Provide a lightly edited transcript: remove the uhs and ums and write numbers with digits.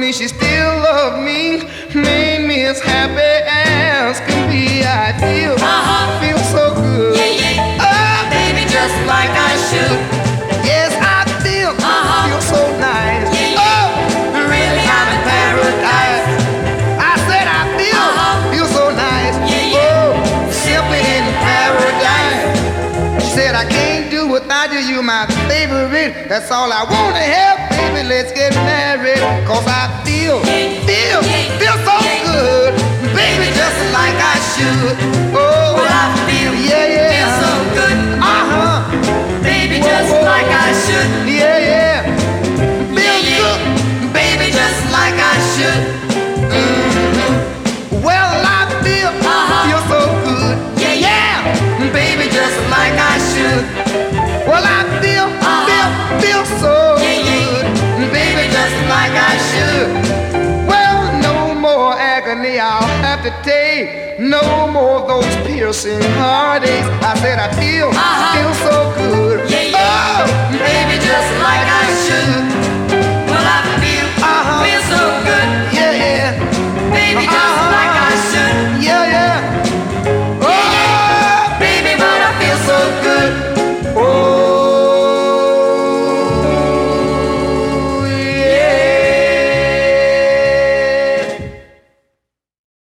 me she still loved me, made me as happy as can be. I feel so good. Oh, Baby, just like I should. yes, I feel so nice. Oh, Really, I'm in paradise. I said I feel so nice. Oh, simply in paradise. She said I can't do without you, you my favorite. That's all I wanna have, baby. Let's get married. 'Cause I feel so good, baby, just like I should. Oh, Well, I feel so good. Baby, just like I should. Yeah. Feel good, Baby, just like I should. well, I feel so good. Yeah. Baby, just like I should. Well, I feel so good, baby, just like I should. Well, no more agony I'll have to take, no more of those piercing heartaches. I said I feel so good. Oh, Baby, just like I should. Well, I feel so good. yeah. Baby, just